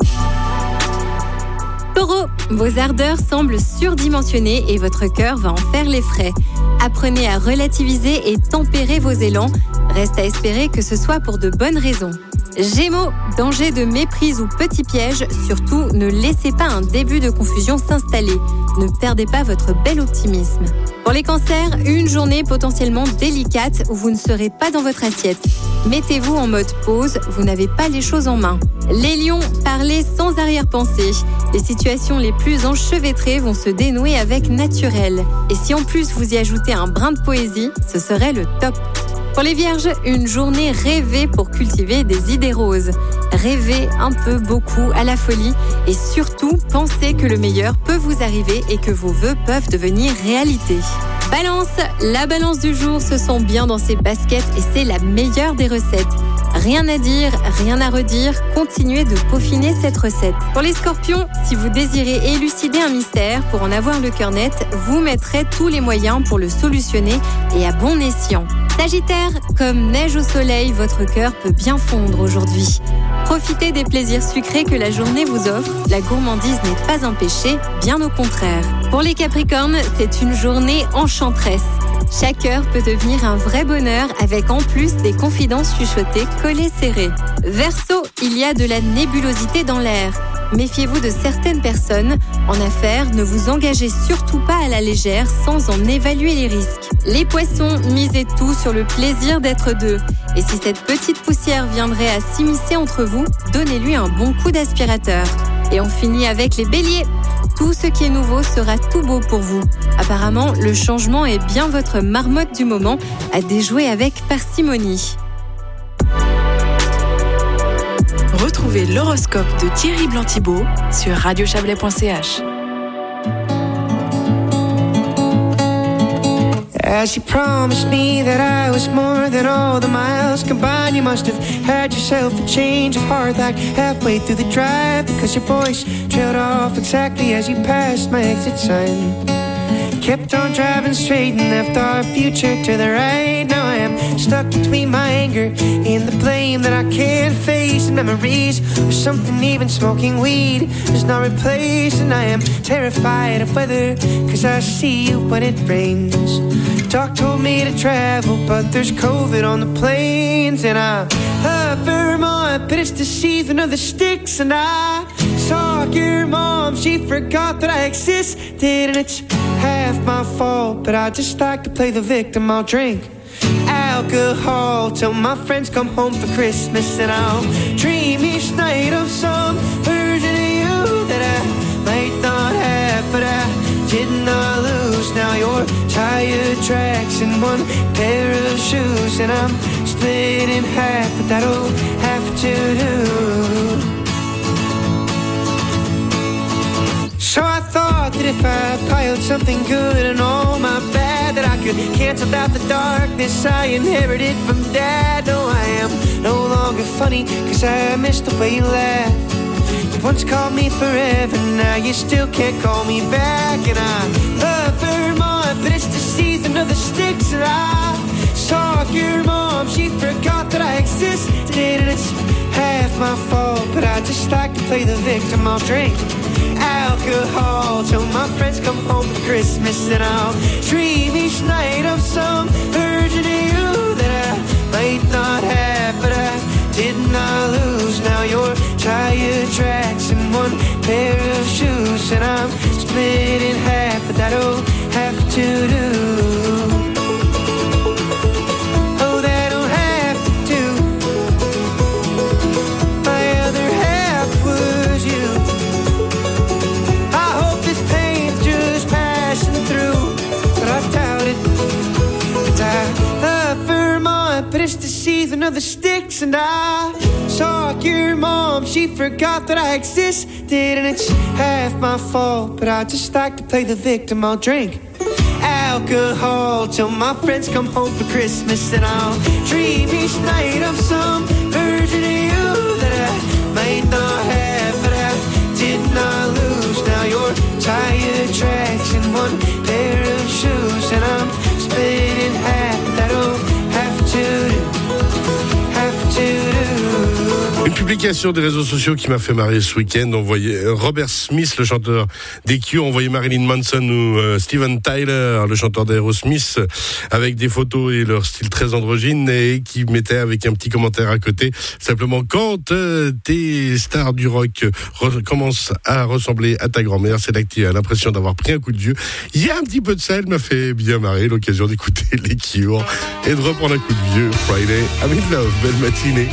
Taureau, vos ardeurs semblent surdimensionnées et votre cœur va en faire les frais. Apprenez à relativiser et tempérer vos élans. Reste à espérer que ce soit pour de bonnes raisons. Gémeaux, danger de méprise ou petit piège, surtout ne laissez pas un début de confusion s'installer. Ne perdez pas votre bel optimisme. Pour les cancers, une journée potentiellement délicate où vous ne serez pas dans votre assiette. Mettez-vous en mode pause, vous n'avez pas les choses en main. Les lions, parlez sans arrière-pensée. Les situations les plus enchevêtrées vont se dénouer avec naturel. Et si en plus vous y ajoutez un brin de poésie, ce serait le top. Pour les vierges, une journée rêvée pour cultiver des idées roses. Rêvez un peu, beaucoup, à la folie et surtout pensez que le meilleur peut vous arriver et que vos vœux peuvent devenir réalité. Balance, la balance du jour se sent bien dans ses baskets et c'est la meilleure des recettes. Rien à dire, rien à redire, continuez de peaufiner cette recette. Pour les scorpions, si vous désirez élucider un mystère pour en avoir le cœur net, vous mettrez tous les moyens pour le solutionner et à bon escient. Sagittaire, comme neige au soleil, votre cœur peut bien fondre aujourd'hui. Profitez des plaisirs sucrés que la journée vous offre. La gourmandise n'est pas un péché, bien au contraire. Pour les Capricornes, c'est une journée enchanteresse. Chaque heure peut devenir un vrai bonheur avec en plus des confidences chuchotées collées serrées. Verseau, il y a de la nébulosité dans l'air. Méfiez-vous de certaines personnes. En affaires, ne vous engagez surtout pas à la légère sans en évaluer les risques. Les poissons, misez tout sur le plaisir d'être deux. Et si cette petite poussière viendrait à s'immiscer entre vous, donnez-lui un bon coup d'aspirateur. Et on finit avec les béliers. Tout ce qui est nouveau sera tout beau pour vous. Apparemment, le changement est bien votre marmotte du moment à déjouer avec parcimonie. Retrouvez l'horoscope de Thierry Blanc-Thibault sur radio chablais point c h. As you promised me that I was more than all the miles combined, you must have had yourself a change of heart like halfway through the drive, because your voice trailed off exactly as you passed my exit sign. Kept on driving straight and left our future to the right. Now I am stuck between my anger and the blame that I can't face, and memories or something even smoking weed does not replace. And I am terrified of weather, cause I see you when it rains. Doc told me to travel, but there's COVID on the planes. And I love Vermont, but it's the season of the sticks. And I saw your mom, she forgot that I existed. And it's half my fault, but I just like to play the victim. I'll drink alcohol till my friends come home for Christmas. And I'll dream each night of some version of you that I might not have, but I did not lose. Now you're tire tracks and one pair of shoes, and I'm split in half, but that'll have to do. So I thought that if I piled something good and all my bad, that I could cancel out the darkness I inherited from Dad. No, I am no longer funny, cause I miss the way you laugh. You once called me forever, now you still can't call me back. And I love Vermont, but it's the season of the sticks. And I saw your mom, she forgot that I existed. And it's half my fault, but I just like to play the victim. I'll drink alcohol till my friends come home for Christmas. And I'll dream each night of some version of you that I might not have, but I did not lose. Now you're tire tracks and one pair of shoes, and I'm split in half, but that'll have to do. but it's the season of the sticks. And I saw your mom, she forgot that I existed. And it's half my fault, but I just like to play the victim. I'll drink alcohol till my friends come home for Christmas. And I'll dream each night of some version of you that I might not have, but I did not lose. Now you're tire tracks and one pair of shoes, and I'm split in half. That'll have to do, have to do. Une publication des réseaux sociaux qui m'a fait marrer ce week-end. On voyait Robert Smith, le chanteur des Cure, on voyait Marilyn Manson ou euh, Steven Tyler, le chanteur d'Aerosmith, avec des photos et leur style très androgyne, et qui mettait avec un petit commentaire à côté, simplement quand euh, tes stars du rock re- commencent à ressembler à ta grand-mère, c'est là que tu as l'impression d'avoir pris un coup de vieux. Il y a un petit peu de ça, elle m'a fait bien marrer, l'occasion d'écouter les Cure et de reprendre un coup de vieux. Friday, I'm in love, belle matinée.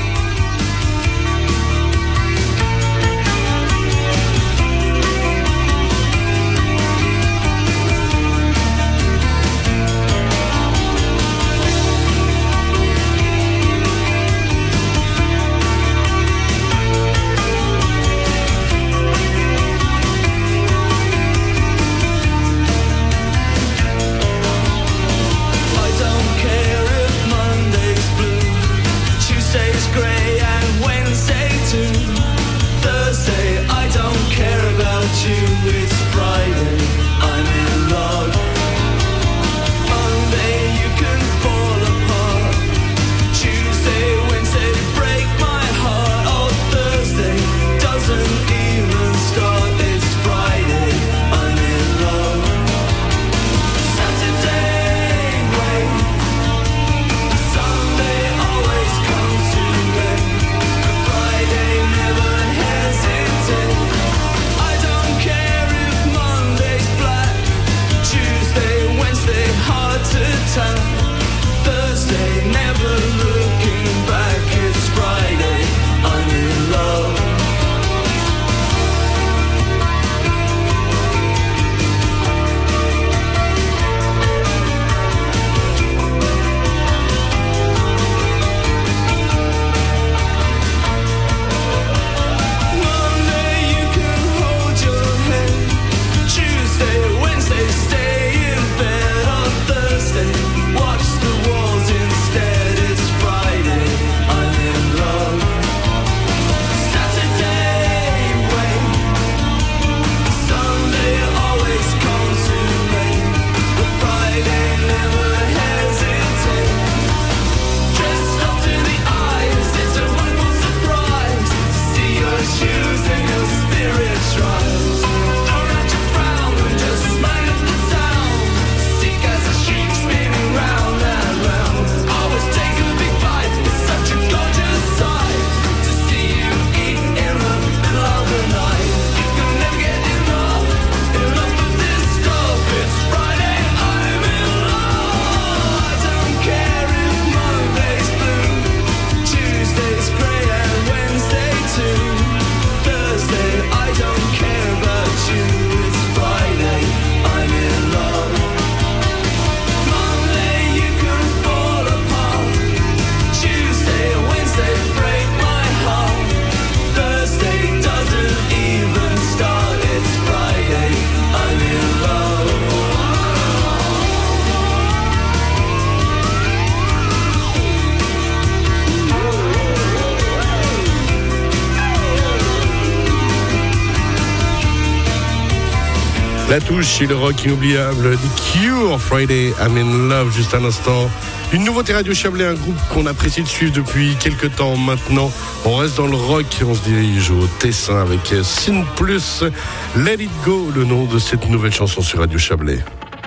La touche et le rock inoubliable The Cure, Friday, I'm in love, juste un instant. Une nouveauté Radio Chablais, un groupe qu'on apprécie de suivre depuis quelques temps maintenant. On reste dans le rock et on se dirige au Tessin avec Sin Plus. Let It Go, le nom de cette nouvelle chanson sur Radio Chablais.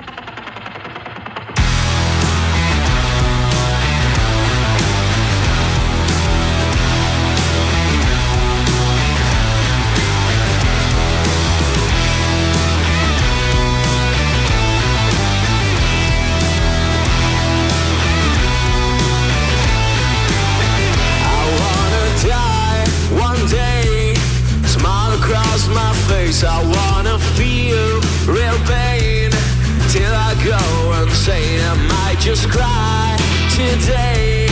I wanna feel real pain till I go insane. I might just cry today.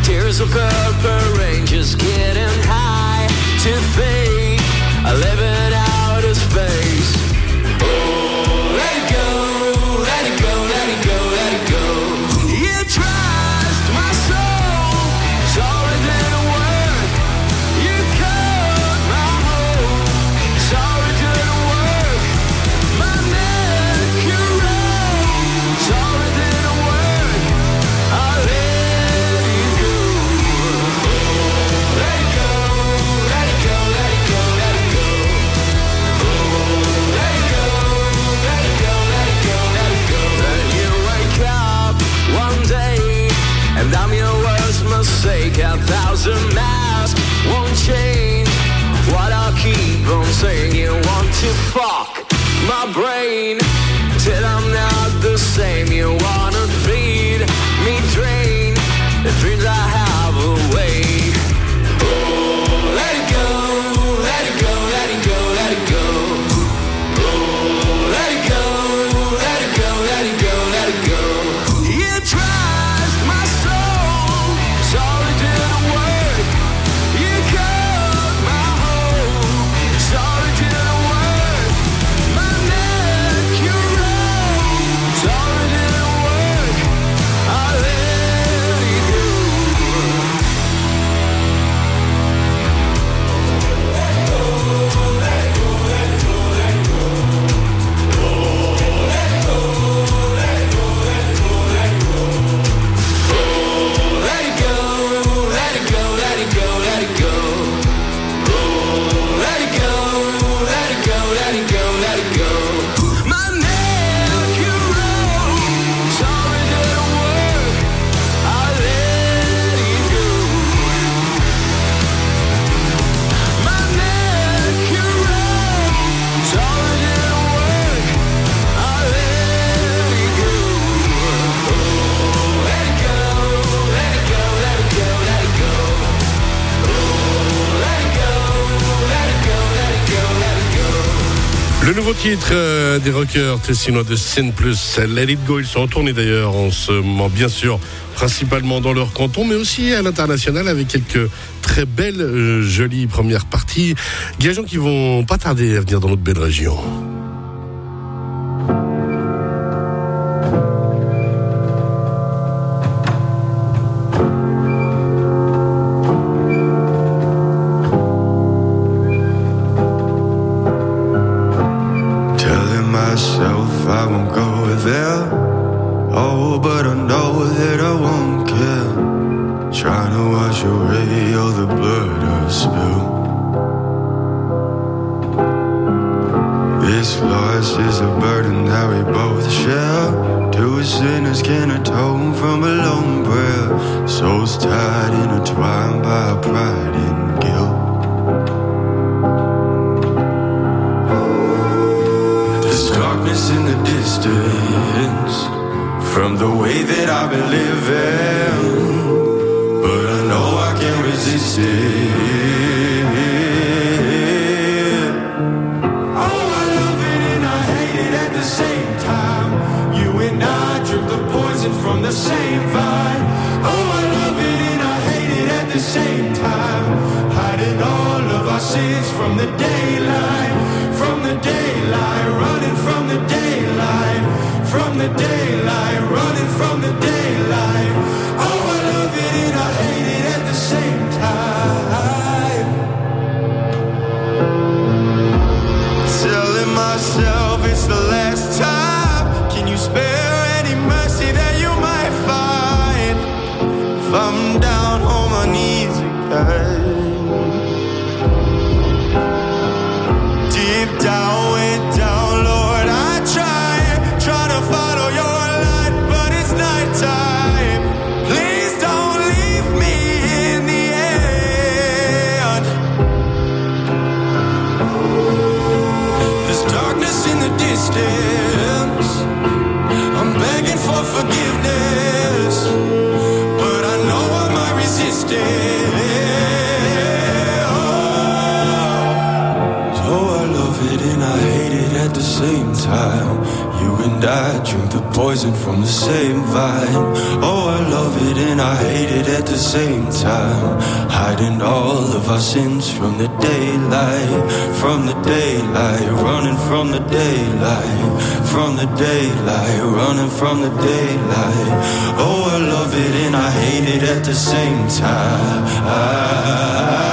Tears of purple rain just getting high to fade. I live in outer space. Oh, let it go, let it go, let it go, let it go. You trust my soul, sorry it didn't work. You cut my hope, sorry it didn't work. My neck you wrote, sorry it didn't work. I let you go. Oh, let it go, let it go, let it go, let it go. Oh, let it go, let it go, let it go, let it go. Then you wake up one day, and I'm your worst mistake. A thousand masks won't change what I keep on saying. You want to fuck my brain till I'm not the same. You wanna feed me, drain the dreams I have away. Oh, let it go, let it go, let it go, let it go. Oh, let it go, let it go, let it go, let it go. You trust my soul, sorry it didn't work. You cut my hope, sorry it didn't work. My neck you wrote, sorry it didn't work. I let you go. Let it go, let it go, let it go, let it go. Oh, let it go, let it go, let it go, let it go. My neck you wrote, sorry it didn't work. I let you go. My neck you wrote, sorry it didn't work. I let you go. Oh, let it go, let it go, let it go, let it go. Oh, let it go, let it go, let it go, let it go. Le nouveau titre euh, des rockers tessinois de Scène Plus, Let It Go. Ils sont en tournée d'ailleurs en ce moment, bien sûr, principalement dans leur canton, mais aussi à l'international avec quelques très belles, euh, jolies premières parties. Gageons qui vont pas tarder à venir dans notre belle région. Telling myself I won't go there. Oh, but I know that I won't care. Trying to wash away all the blood I spilled. This loss is a burden that we both share. Two sinners can atone from a lone prayer. Souls tied, intertwined by pride and guilt. There's darkness in the distance from the way that I've been living, but I know I can't resist it. Oh, I love it and I hate it at the same time. You and I drink the poison from the same vine. Oh, I love it and I hate it at the same time. Hiding all of our sins from the daylight, from the daylight, running from the daylight, from the daylight, running from the daylight. Oh, I love it and I hate it at the same time. Telling myself it's the last time. Can you spare any mercy that you might find? If I'm down on my knees again, deep down, way down, Lord, I try, try to follow your light, but it's nighttime. Please don't leave me in the end. There's darkness in the distance. I'm begging for forgiveness, but I know I might resist it. Oh, so I love it and I hate it at the same time. You and I drink the poison from the same vine. Oh, I love it and and I hate it at the same time. Hiding all of our sins from the daylight, from the daylight, running from the daylight, from the daylight, running from the daylight. Oh, I love it and I hate it at the same time. I